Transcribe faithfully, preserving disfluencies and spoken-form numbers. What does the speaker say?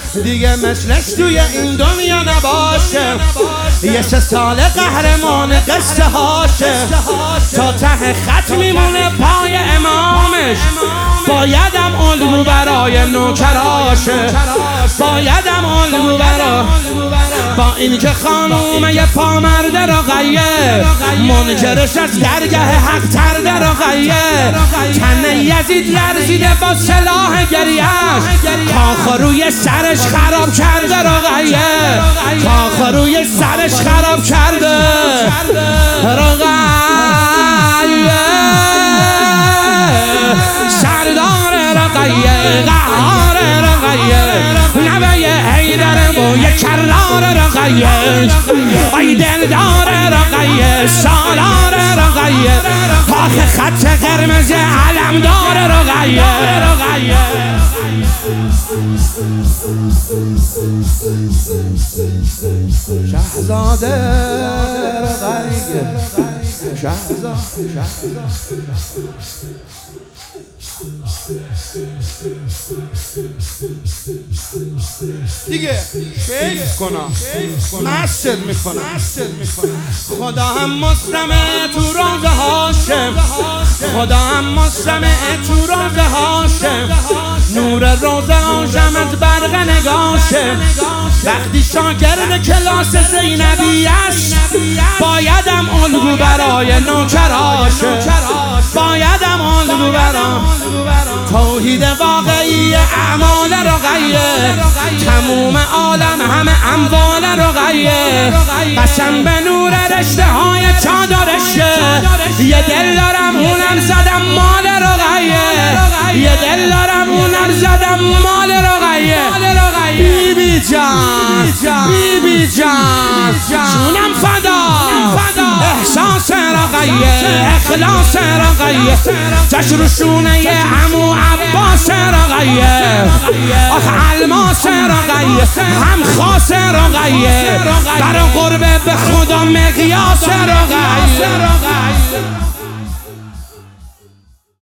دیگه مثلش توی این دنیا نباشه. یه سه سال قهرمان قصه هاشه، تا ته خط میمونه پای امامش. بایدم الگو برای نوکراشه، بایدم الگو برای با اینکه خانومه یه پامرد رقیه، منکرش از درگه حق تر در رقیه. تن یزید لرزیده با سلاح گریهش، کاخ روی سرش خراب کرده رقیه، کاخ روی سرش خراب کرده رقیه. سردار رقیه، قهار رقیه، نوه حیدر موی کرار رقیه، ای دلدار رقیه، سالار رقیه، کاخ خط قرمز علمدار رقیه. شهزاده رقیه، شهزاده دیگه شیف کنم، مسجد میکنم. خدا هم مسلمه تو روزه هاشم، خدا هم مسلمه تو روزه هاشم. نور روزه هاشم از برق نگاشه، وقتی شاگرد کلاس زینبی است، بایدم الگو برای نوکراشه، بایدم الگو برای توحید واقعی اعمال رقیه. تموم عالم همه اموال رقیه، قسم به نور رشته های چادرشه. یه دل دارم اونم زدم مال رقیه، یه دل دارم اونم زدم مال رقیه. بی بی جان، بی بی جان، جونم فدا، احساس رقیه، اخلاص رقیه، جشن شونه عمو عباس رقیه، آخ الماس رقیه، هم خاص رقیه، برا قربه به خدا مقیاس رقیه.